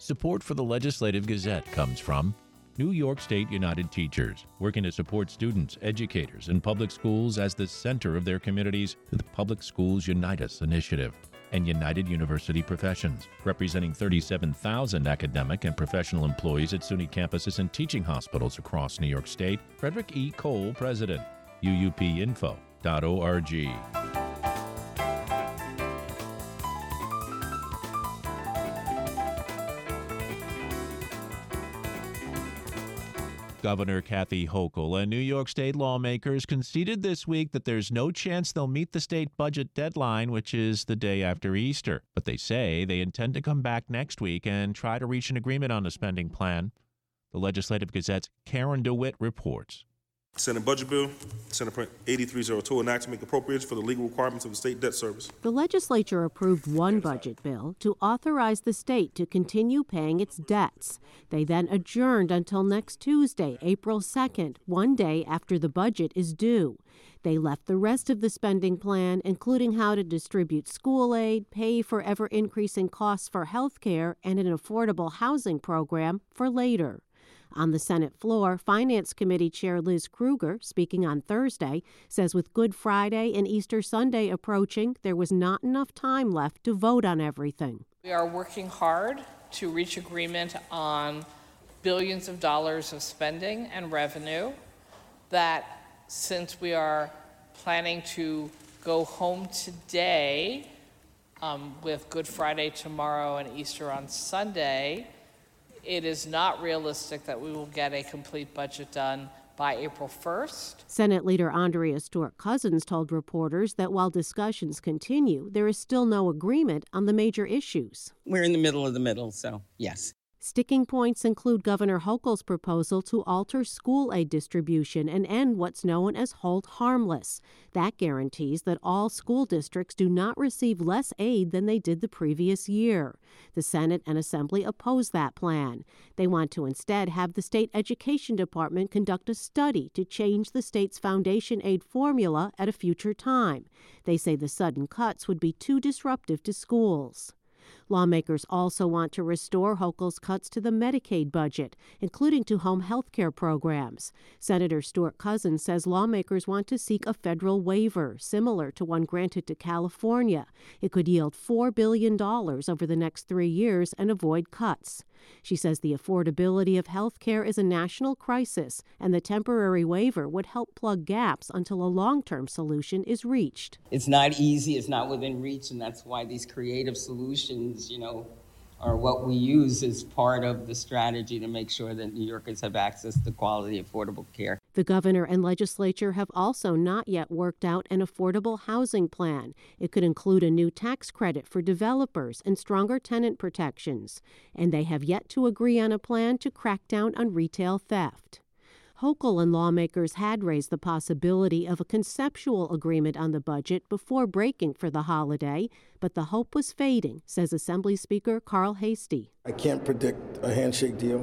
Support for the Legislative Gazette comes from New York State United Teachers, working to support students, educators, and public schools as the center of their communities through the Public Schools Unite Us initiative, and United University Professions, representing 37,000 academic and professional employees at SUNY campuses and teaching hospitals across New York State. Frederick E. Cole, President, uupinfo.org. Governor Kathy Hochul and New York State lawmakers conceded this week that there's no chance they'll meet the state budget deadline, which is the day after Easter. But they say they intend to come back next week and try to reach an agreement on a spending plan. The Legislative Gazette's Karen DeWitt reports. Senate Budget Bill, Senate Print 8302, an act to make appropriations for the legal requirements of the state debt service. The legislature approved one budget bill to authorize the state to continue paying its debts. They then adjourned until next Tuesday, April 2nd, one day after the budget is due. They left the rest of the spending plan, including how to distribute school aid, pay for ever-increasing costs for health care, and an affordable housing program, for later. On the Senate floor, Finance Committee Chair Liz Krueger, speaking on Thursday, says with Good Friday and Easter Sunday approaching, there was not enough time left to vote on everything. We are working hard to reach agreement on billions of dollars of spending and revenue that, since we are planning to go home today with Good Friday tomorrow and Easter on Sunday, it is not realistic that we will get a complete budget done by April 1st. Senate Leader Andrea Stewart-Cousins told reporters that while discussions continue, there is still no agreement on the major issues. We're in the middle of the middle, so yes. Sticking points include Governor Hochul's proposal to alter school aid distribution and end what's known as hold harmless. That guarantees that all school districts do not receive less aid than they did the previous year. The Senate and Assembly oppose that plan. They want to instead have the state education department conduct a study to change the state's foundation aid formula at a future time. They say the sudden cuts would be too disruptive to schools. Lawmakers also want to restore Hochul's cuts to the Medicaid budget, including to home health care programs. Senator Stewart-Cousins says lawmakers want to seek a federal waiver, similar to one granted to California. It could yield $4 billion over the next 3 years and avoid cuts. She says the affordability of health care is a national crisis, and the temporary waiver would help plug gaps until a long-term solution is reached. It's not easy, it's not within reach, and that's why these creative solutions, are what we use as part of the strategy to make sure that New Yorkers have access to quality, affordable care. The governor and legislature have also not yet worked out an affordable housing plan. It could include a new tax credit for developers and stronger tenant protections. And they have yet to agree on a plan to crack down on retail theft. Hochul and lawmakers had raised the possibility of a conceptual agreement on the budget before breaking for the holiday, but the hope was fading, says Assembly Speaker Carl Heastie. I can't predict a handshake deal.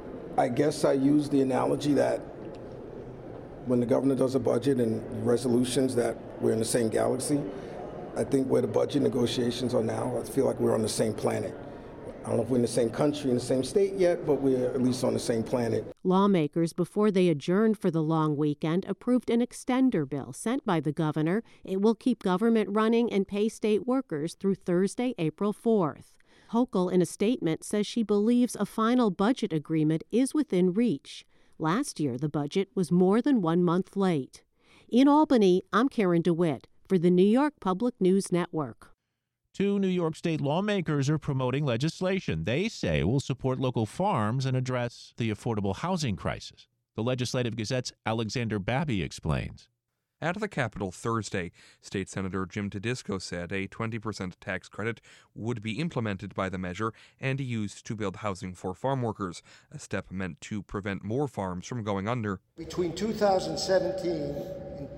I guess I use the analogy that when the governor does a budget and resolutions that we're in the same galaxy. I think where the budget negotiations are now, I feel like we're on the same planet. I don't know if we're in the same country, in the same state yet, but we're at least on the same planet. Lawmakers, before they adjourned for the long weekend, approved an extender bill sent by the governor. It will keep government running and pay state workers through Thursday, April 4th. Hochul, in a statement, says she believes a final budget agreement is within reach. Last year, the budget was more than 1 month late. In Albany, I'm Karen DeWitt for the New York Public News Network. 2 New York State lawmakers are promoting legislation they say will support local farms and address the affordable housing crisis. The Legislative Gazette's Alexander Babby explains. At the Capitol Thursday, State Senator Jim Tedisco said a 20% tax credit would be implemented by the measure and used to build housing for farm workers, a step meant to prevent more farms from going under. Between 2017 and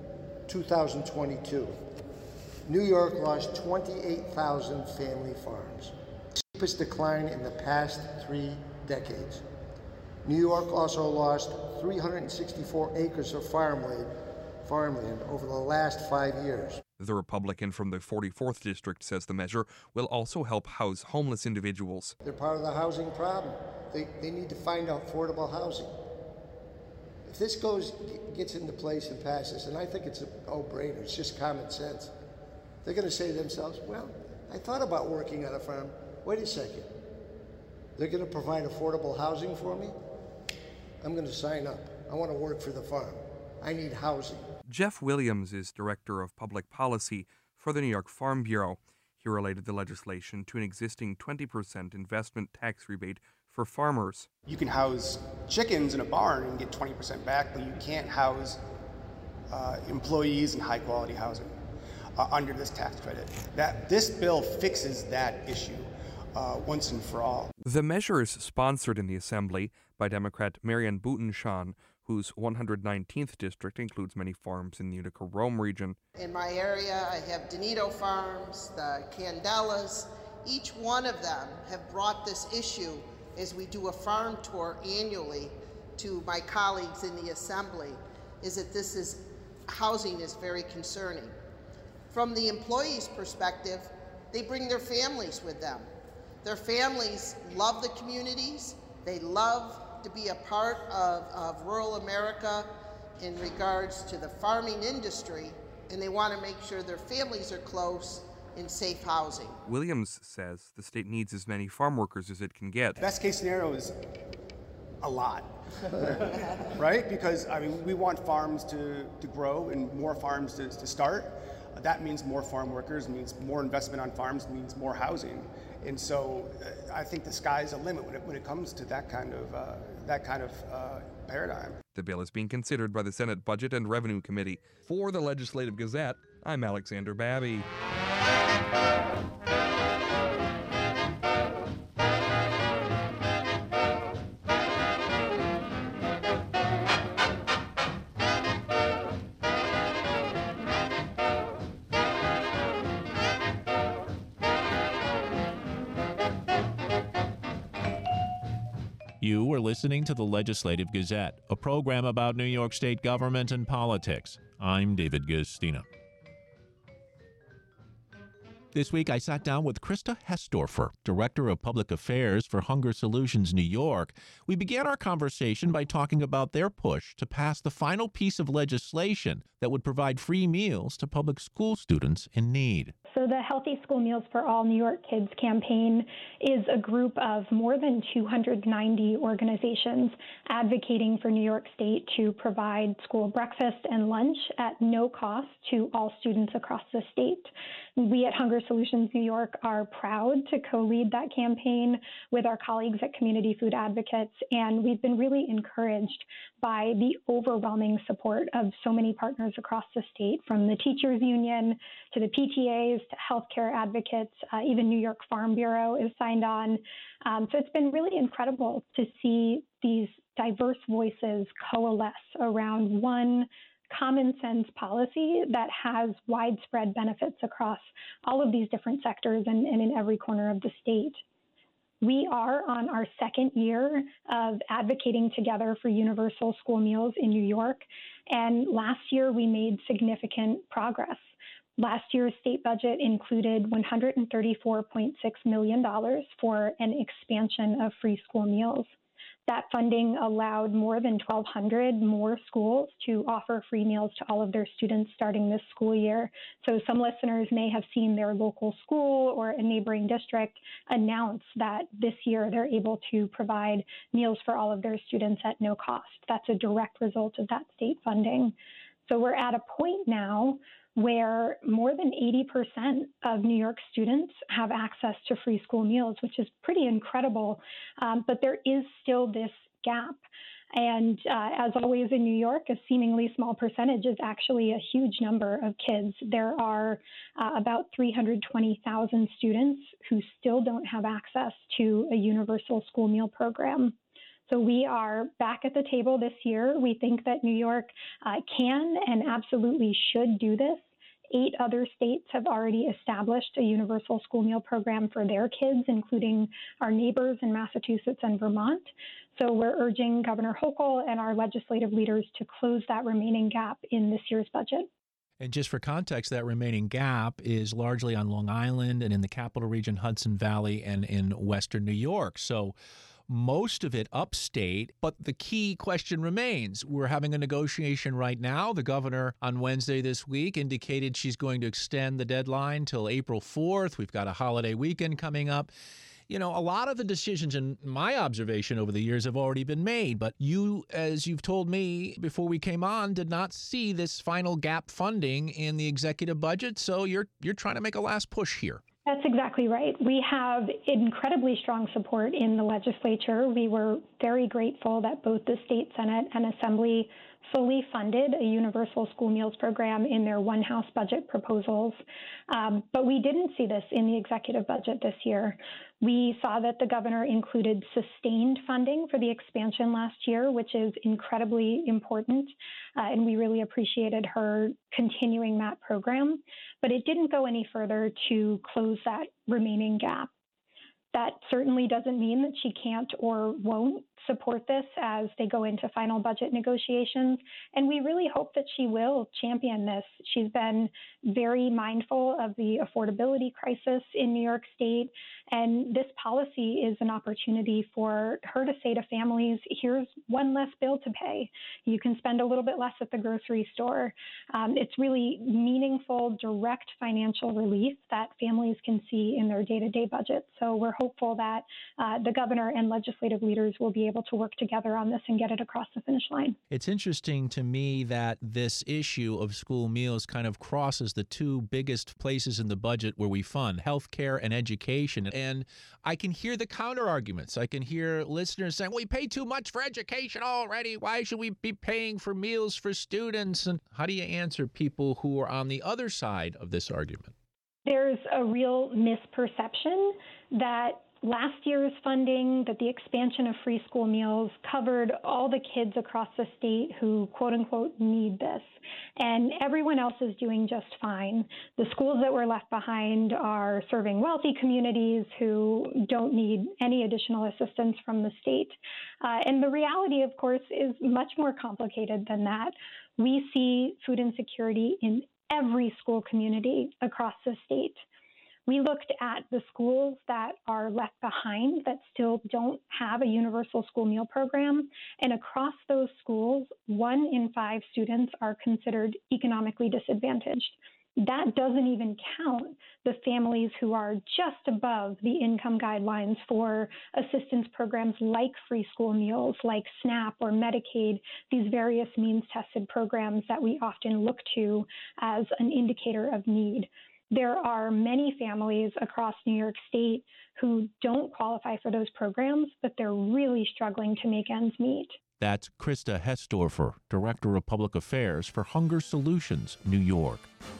2022, New York lost 28,000 family farms, the steepest decline in the past 3 decades. New York also lost 364 acres of farmland over the last 5 years. The Republican from the 44th District says the measure will also help house homeless individuals. They're part of the housing problem. They need to find affordable housing. If this gets into place and passes, and I think it's a no-brainer, it's just common sense, they're going to say to themselves, well, I thought about working on a farm. Wait a second. They're going to provide affordable housing for me? I'm going to sign up. I want to work for the farm. I need housing. Jeff Williams is Director of Public Policy for the New York Farm Bureau. He related the legislation to an existing 20% investment tax rebate for farmers. You can house chickens in a barn and get 20% back, but you can't house employees in high-quality housing under this tax credit. This bill fixes that issue once and for all. The measure is sponsored in the Assembly by Democrat Marianne Boutenschan, whose 119th district includes many farms in the Utica-Rome region. In my area, I have Donito Farms, the Candelas. Each one of them have brought this issue as we do a farm tour annually to my colleagues in the Assembly, is that housing is very concerning. From the employees' perspective, they bring their families with them. Their families love the communities. They love to be a part of rural America in regards to the farming industry, and they want to make sure their families are close in safe housing. Williams says the state needs as many farm workers as it can get. Best case scenario is a lot, right? Because we want farms to grow and more farms to start. That means more farm workers, means more investment on farms, means more housing. And so I think the sky's the limit when it comes to that kind of paradigm. The bill is being considered by the Senate Budget and Revenue Committee. For the Legislative Gazette, I'm Alexander Babby. You are listening to the Legislative Gazette, a program about New York State government and politics. I'm David Guistina. This week, I sat down with Krista Hesdorfer, Director of Public Affairs for Hunger Solutions New York. We began our conversation by talking about their push to pass the final piece of legislation that would provide free meals to public school students in need. So the Healthy School Meals for All New York Kids campaign is a group of more than 290 organizations advocating for New York State to provide school breakfast and lunch at no cost to all students across the state. We at Hunger Solutions New York are proud to co-lead that campaign with our colleagues at Community Food Advocates, and we've been really encouraged by the overwhelming support of so many partners across the state, from the teachers union to the PTAs to healthcare advocates. Even New York Farm Bureau is signed on. So it's been really incredible to see these diverse voices coalesce around one common sense policy that has widespread benefits across all of these different sectors and in every corner of the state. We are on our second year of advocating together for universal school meals in New York, and last year we made significant progress. Last year's state budget included $134.6 million for an expansion of free school meals. That funding allowed more than 1,200 more schools to offer free meals to all of their students starting this school year. So some listeners may have seen their local school or a neighboring district announce that this year they're able to provide meals for all of their students at no cost. That's a direct result of that state funding. So we're at a point now where more than 80% of New York students have access to free school meals, which is pretty incredible. But there is still this gap. And as always in New York, a seemingly small percentage is actually a huge number of kids. There are about 320,000 students who still don't have access to a universal school meal program. So we are back at the table this year. We think that New York can and absolutely should do this. 8 other states have already established a universal school meal program for their kids, including our neighbors in Massachusetts and Vermont. So we're urging Governor Hochul and our legislative leaders to close that remaining gap in this year's budget. And just for context, that remaining gap is largely on Long Island and in the Capital Region, Hudson Valley, and in Western New York. So most of it upstate. But the key question remains. We're having a negotiation right now. The governor on Wednesday this week indicated she's going to extend the deadline till April 4th. We've got a holiday weekend coming up. You know, a lot of the decisions in my observation over the years have already been made, but you, as you've told me before we came on, did not see this final gap funding in the executive budget, so you're trying to make a last push here. That's exactly right. We have incredibly strong support in the legislature. We were very grateful that both the state Senate and Assembly fully funded a universal school meals program in their one House budget proposals. But we didn't see this in the executive budget this year. We saw that the governor included sustained funding for the expansion last year, which is incredibly important. And we really appreciated her continuing that program. But it didn't go any further to close that remaining gap. That certainly doesn't mean that she can't or won't support this as they go into final budget negotiations. And we really hope that she will champion this. She's been very mindful of the affordability crisis in New York State. And this policy is an opportunity for her to say to families, here's one less bill to pay. You can spend a little bit less at the grocery store. It's really meaningful, direct financial relief that families can see in their day-to-day budget. So we're hopeful that the governor and legislative leaders will be able to work together on this and get it across the finish line. It's interesting to me that this issue of school meals kind of crosses the two biggest places in the budget where we fund healthcare and education. And I can hear the counter arguments. I can hear listeners saying, we pay too much for education already. Why should we be paying for meals for students? And how do you answer people who are on the other side of this argument? There's a real misperception that last year's funding, that the expansion of free school meals covered all the kids across the state who, quote unquote, need this. And everyone else is doing just fine. The schools that were left behind are serving wealthy communities who don't need any additional assistance from the state. And the reality, of course, is much more complicated than that. We see food insecurity in every school community across the state. We looked at the schools that are left behind that still don't have a universal school meal program. And across those schools, 1 in 5 students are considered economically disadvantaged. That doesn't even count the families who are just above the income guidelines for assistance programs like free school meals, like SNAP or Medicaid, these various means-tested programs that we often look to as an indicator of need. There are many families across New York State who don't qualify for those programs, but they're really struggling to make ends meet. That's Krista Hesdorfer, Director of Public Affairs for Hunger Solutions, New York.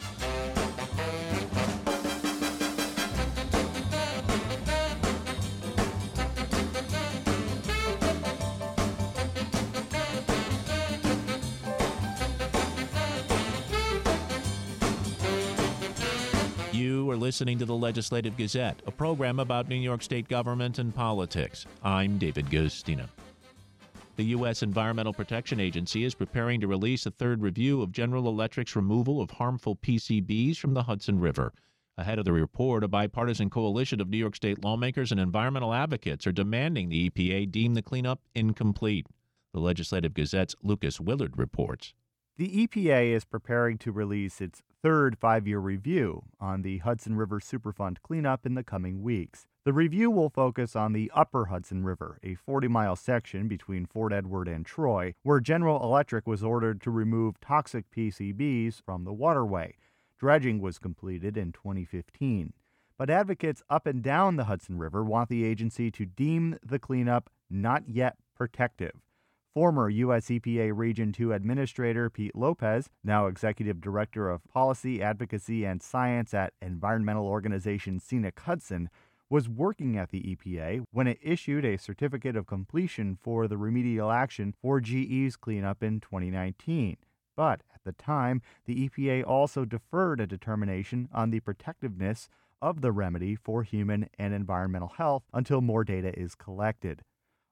You are listening to the Legislative Gazette, a program about New York State government and politics. I'm David Guistina. The U.S. Environmental Protection Agency is preparing to release a third review of General Electric's removal of harmful PCBs from the Hudson River. Ahead of the report, a bipartisan coalition of New York State lawmakers and environmental advocates are demanding the EPA deem the cleanup incomplete. The Legislative Gazette's Lucas Willard reports. The EPA is preparing to release its third 5-year review on the Hudson River Superfund cleanup in the coming weeks. The review will focus on the upper Hudson River, a 40-mile section between Fort Edward and Troy, where General Electric was ordered to remove toxic PCBs from the waterway. Dredging was completed in 2015. But advocates up and down the Hudson River want the agency to deem the cleanup not yet protective. Former U.S. EPA Region 2 Administrator Pete Lopez, now Executive Director of Policy, Advocacy, and Science at environmental organization Scenic Hudson, was working at the EPA when it issued a certificate of completion for the remedial action for GE's cleanup in 2019. But at the time, the EPA also deferred a determination on the protectiveness of the remedy for human and environmental health until more data is collected.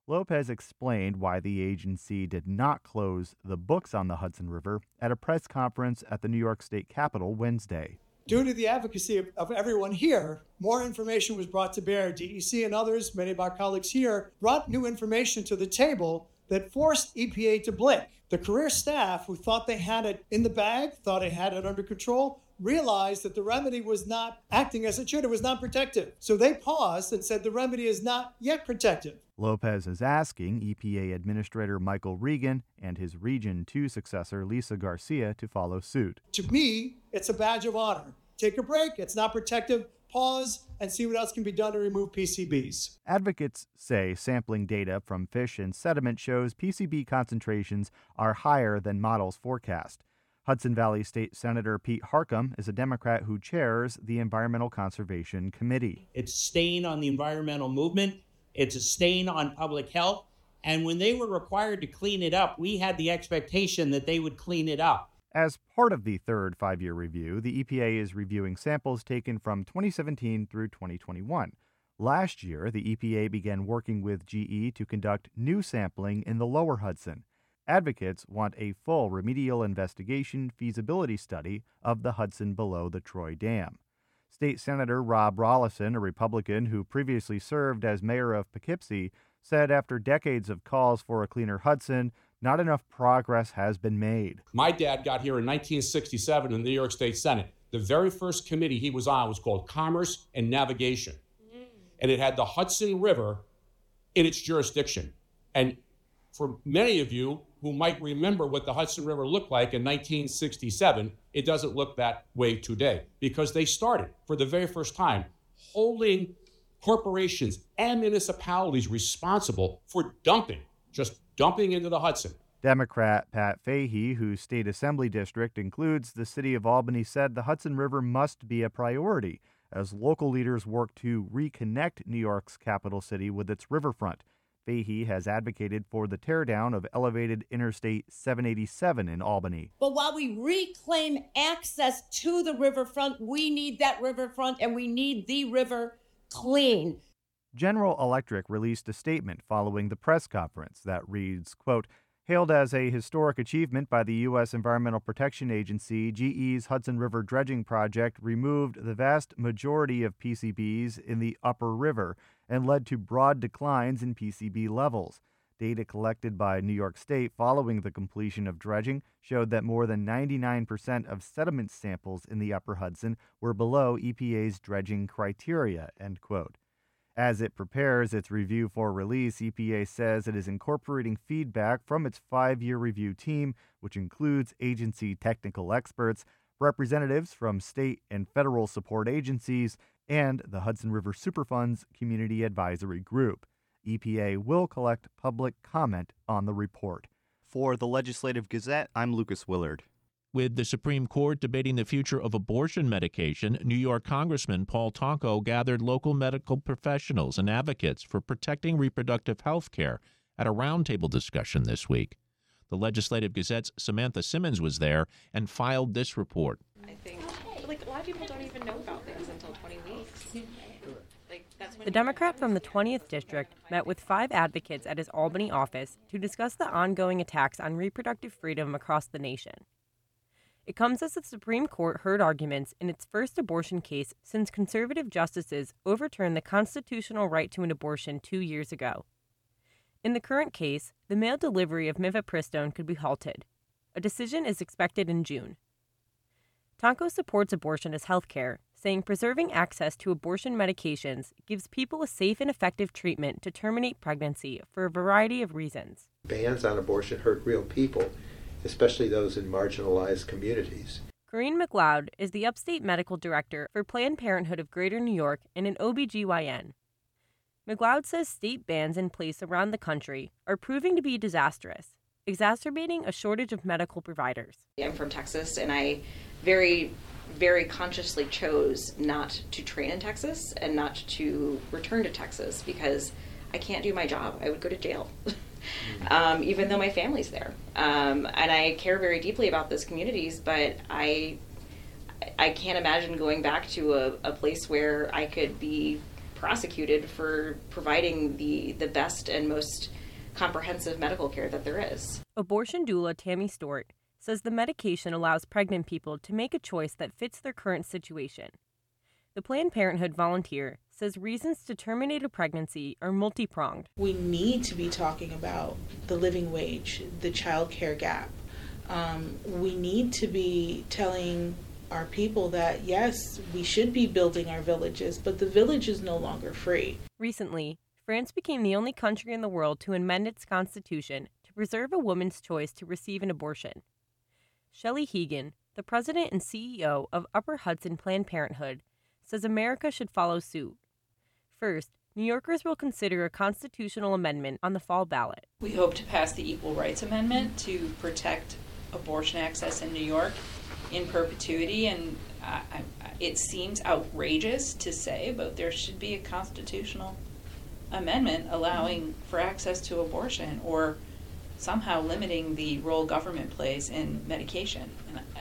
Lopez explained why the agency did not close the books on the Hudson River at a press conference at the New York State Capitol Wednesday. Due to the advocacy of everyone here, more information was brought to bear. DEC and others, many of our colleagues here, brought new information to the table that forced EPA to blink. The career staff who thought they had it in the bag, thought they had it under control, realized that the remedy was not acting as it should. It was not protective. So they paused and said the remedy is not yet protective. Lopez is asking EPA Administrator Michael Regan and his Region 2 successor Lisa Garcia to follow suit. To me, it's a badge of honor. Take a break. It's not protective. Pause and see what else can be done to remove PCBs. Advocates say sampling data from fish and sediment shows PCB concentrations are higher than models forecast. Hudson Valley State Senator Pete Harcum is a Democrat who chairs the Environmental Conservation Committee. It's a stain on the environmental movement. It's a stain on public health. And when they were required to clean it up, we had the expectation that they would clean it up. As part of the third five-year review, the EPA is reviewing samples taken from 2017 through 2021. Last year, the EPA began working with GE to conduct new sampling in the lower Hudson. Advocates want a full remedial investigation feasibility study of the Hudson below the Troy Dam. State Senator Rob Rollison, a Republican who previously served as mayor of Poughkeepsie, said after decades of calls for a cleaner Hudson, not enough progress has been made. My dad got here in 1967 in the New York State Senate. The very first committee he was on was called Commerce and Navigation. And it had the Hudson River in its jurisdiction. And for many of you who might remember what the Hudson River looked like in 1967, it doesn't look that way today because they started for the very first time holding corporations and municipalities responsible for just dumping into the Hudson. Democrat Pat Fahey, whose state assembly district includes the city of Albany, said the Hudson River must be a priority as local leaders work to reconnect New York's capital city with its riverfront. Fahey has advocated for the teardown of elevated Interstate 787 in Albany. But while we reclaim access to the riverfront, we need that riverfront and we need the river clean. General Electric released a statement following the press conference that reads, quote, hailed as a historic achievement by the U.S. Environmental Protection Agency, GE's Hudson River dredging project removed the vast majority of PCBs in the upper river and led to broad declines in PCB levels. Data collected by New York State following the completion of dredging showed that more than 99% of sediment samples in the upper Hudson were below EPA's dredging criteria, end quote. As it prepares its review for release, EPA says it is incorporating feedback from its 5-year review team, which includes agency technical experts, representatives from state and federal support agencies, and the Hudson River Superfund's Community Advisory Group. EPA will collect public comment on the report. For the Legislative Gazette, I'm Lucas Willard. With the Supreme Court debating the future of abortion medication, New York Congressman Paul Tonko gathered local medical professionals and advocates for protecting reproductive health care at a roundtable discussion this week. The Legislative Gazette's Samantha Simmons was there and filed this report. I think a lot of people don't even know about things until 20 weeks. The Democrat from the 20th District met with 5 advocates at his Albany office to discuss the ongoing attacks on reproductive freedom across the nation. It comes as the Supreme Court heard arguments in its first abortion case since conservative justices overturned the constitutional right to an abortion 2 years ago. In the current case, the mail delivery of mifepristone could be halted. A decision is expected in June. Tonko supports abortion as health care, saying preserving access to abortion medications gives people a safe and effective treatment to terminate pregnancy for a variety of reasons. Bans on abortion hurt real people, especially those in marginalized communities. Corinne McLeod is the upstate medical director for Planned Parenthood of Greater New York and an OBGYN. McLeod says state bans in place around the country are proving to be disastrous, exacerbating a shortage of medical providers. I'm from Texas, and I very, very consciously chose not to train in Texas and not to return to Texas because I can't do my job. I would go to jail. Even though my family's there. And I care very deeply about those communities, but I can't imagine going back to a place where I could be prosecuted for providing the best and most comprehensive medical care that there is. Abortion doula Tammy Stewart says the medication allows pregnant people to make a choice that fits their current situation. The Planned Parenthood volunteer says reasons to terminate a pregnancy are multi-pronged. We need to be talking about the living wage, the child care gap. We need to be telling our people that, yes, we should be building our villages, but the village is no longer free. Recently, France became the only country in the world to amend its constitution to preserve a woman's choice to receive an abortion. Shelley Hegan, the president and CEO of Upper Hudson Planned Parenthood, says America should follow suit. First, New Yorkers will consider a constitutional amendment on the fall ballot. We hope to pass the Equal Rights Amendment to protect abortion access in New York in perpetuity, and it seems outrageous to say, but there should be a constitutional amendment allowing for access to abortion or somehow limiting the role government plays in medication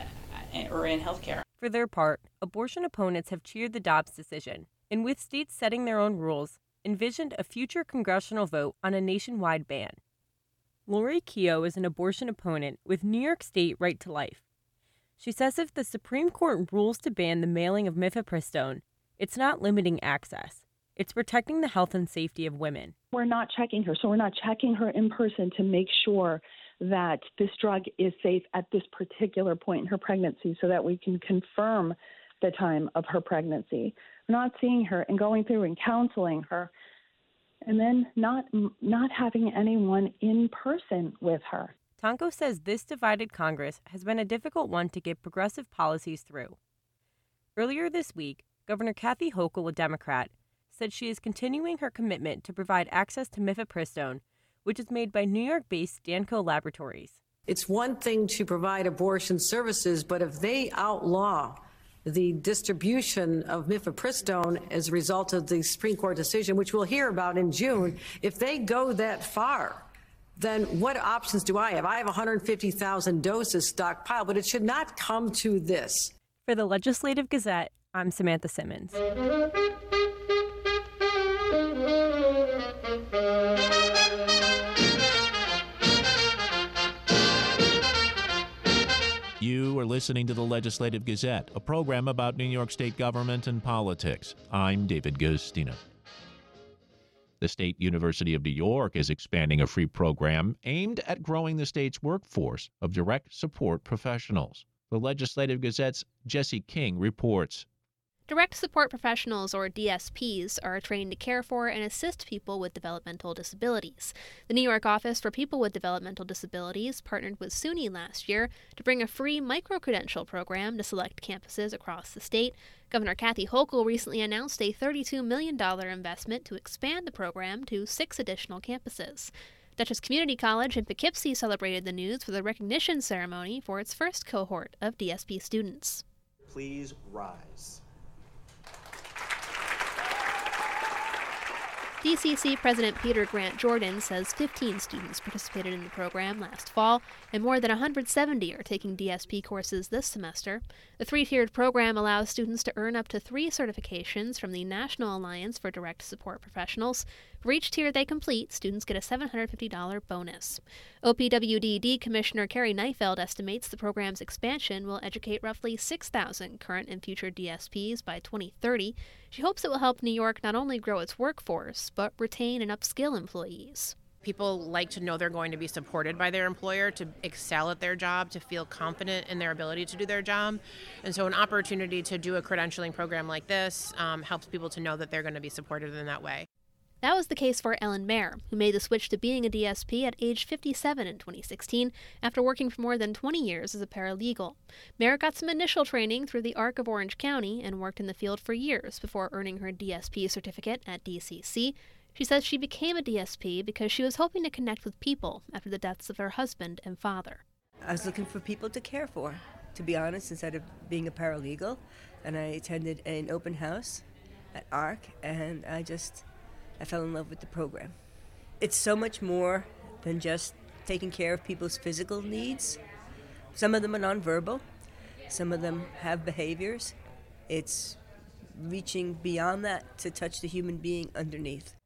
or in healthcare. For their part, abortion opponents have cheered the Dobbs decision, and with states setting their own rules, envisioned a future congressional vote on a nationwide ban. Lori Keogh is an abortion opponent with New York State Right to Life. She says if the Supreme Court rules to ban the mailing of mifepristone, it's not limiting access. It's protecting the health and safety of women. We're not checking her, so we're not checking her in person to make sure that this drug is safe at this particular point in her pregnancy so that we can confirm the time of her pregnancy. We're not seeing her and going through and counseling her and then not having anyone in person with her. Tonko says this divided Congress has been a difficult one to get progressive policies through. Earlier this week, Governor Kathy Hochul, a Democrat, said she is continuing her commitment to provide access to mifepristone, which is made by New York-based Danco Laboratories. It's one thing to provide abortion services, but if they outlaw the distribution of mifepristone as a result of the Supreme Court decision, which we'll hear about in June, if they go that far, then what options do I have? I have 150,000 doses stockpiled, but it should not come to this. For the Legislative Gazette, I'm Samantha Simmons. You are listening to the Legislative Gazette, a program about New York State government and politics. I'm David Guistina. The State University of New York is expanding a free program aimed at growing the state's workforce of direct support professionals. The Legislative Gazette's Jesse King reports. Direct support professionals, or DSPs, are trained to care for and assist people with developmental disabilities. The New York Office for People with Developmental Disabilities partnered with SUNY last year to bring a free micro-credential program to select campuses across the state. Governor Kathy Hochul recently announced a $32 million investment to expand the program to 6 additional campuses. Dutchess Community College in Poughkeepsie celebrated the news with a recognition ceremony for its first cohort of DSP students. Please rise. DCC President Peter Grant Jordan says 15 students participated in the program last fall, and more than 170 are taking DSP courses this semester. The 3-tiered program allows students to earn up to 3 certifications from the National Alliance for Direct Support Professionals. For each tier they complete, students get a $750 bonus. OPWDD Commissioner Carrie Neifeld estimates the program's expansion will educate roughly 6,000 current and future DSPs by 2030. She hopes it will help New York not only grow its workforce, but retain and upskill employees. People like to know they're going to be supported by their employer to excel at their job, to feel confident in their ability to do their job. And so an opportunity to do a credentialing program like this helps people to know that they're going to be supported in that way. That was the case for Ellen Mayer, who made the switch to being a DSP at age 57 in 2016 after working for more than 20 years as a paralegal. Mayer got some initial training through the ARC of Orange County and worked in the field for years before earning her DSP certificate at DCC. She says she became a DSP because she was hoping to connect with people after the deaths of her husband and father. I was looking for people to care for, to be honest, instead of being a paralegal. And I attended an open house at ARC, and I fell in love with the program. It's so much more than just taking care of people's physical needs. Some of them are nonverbal. Some of them have behaviors. It's reaching beyond that to touch the human being underneath.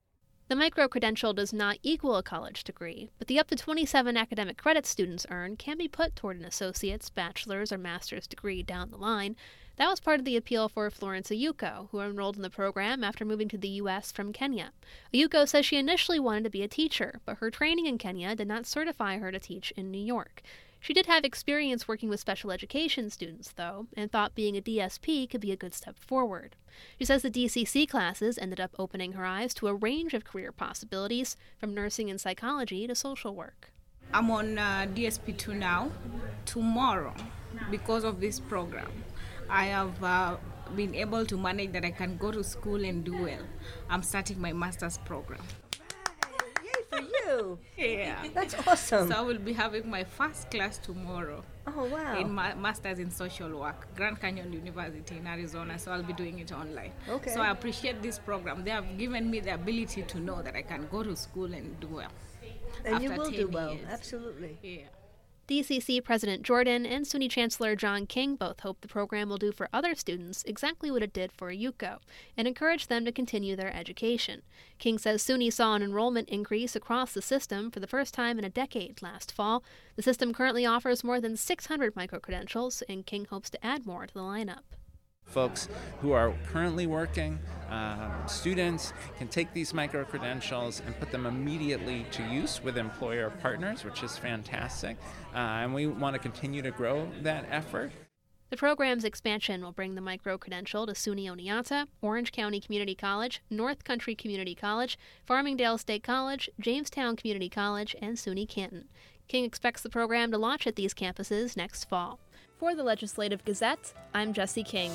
The micro-credential does not equal a college degree, but the up to 27 academic credits students earn can be put toward an associate's, bachelor's, or master's degree down the line. That was part of the appeal for Florence Ayuko, who enrolled in the program after moving to the U.S. from Kenya. Ayuko says she initially wanted to be a teacher, but her training in Kenya did not certify her to teach in New York. She did have experience working with special education students, though, and thought being a DSP could be a good step forward. She says the DCC classes ended up opening her eyes to a range of career possibilities, from nursing and psychology to social work. I'm on DSP2 now. Tomorrow, because of this program, I have been able to manage that I can go to school and do well. I'm starting my master's program. For you. Yeah. That's awesome. So I will be having my first class tomorrow. Oh, wow. In Master's in Social Work, Grand Canyon University in Arizona. So I'll be doing it online. Okay. So I appreciate this program. They have given me the ability to know that I can go to school and do well. And after you will 10 do well. years. Absolutely. Yeah. DCC President Jordan and SUNY Chancellor John King both hope the program will do for other students exactly what it did for Ayuko and encourage them to continue their education. King says SUNY saw an enrollment increase across the system for the first time in a decade last fall. The system currently offers more than 600 microcredentials, and King hopes to add more to the lineup. Folks who are currently working, students can take these micro-credentials and put them immediately to use with employer partners, which is fantastic, and we want to continue to grow that effort. The program's expansion will bring the micro-credential to SUNY Oneonta, Orange County Community College, North Country Community College, Farmingdale State College, Jamestown Community College, and SUNY Canton. King expects the program to launch at these campuses next fall. For the Legislative Gazette, I'm Jessie King.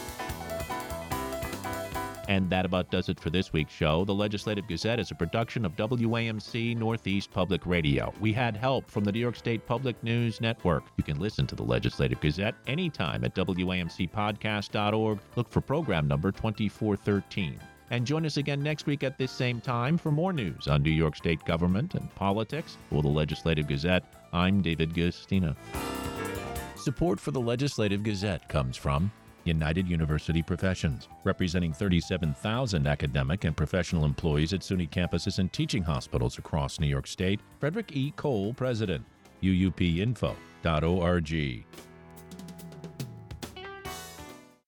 And that about does it for this week's show. The Legislative Gazette is a production of WAMC Northeast Public Radio. We had help from the New York State Public News Network. You can listen to the Legislative Gazette anytime at WAMCpodcast.org. Look for program number 2413. And join us again next week at this same time for more news on New York State government and politics. For the Legislative Gazette, I'm David Gustina. Support for the Legislative Gazette comes from United University Professions, representing 37,000 academic and professional employees at SUNY campuses and teaching hospitals across New York State. Frederick E. Cole, President, UUPinfo.org.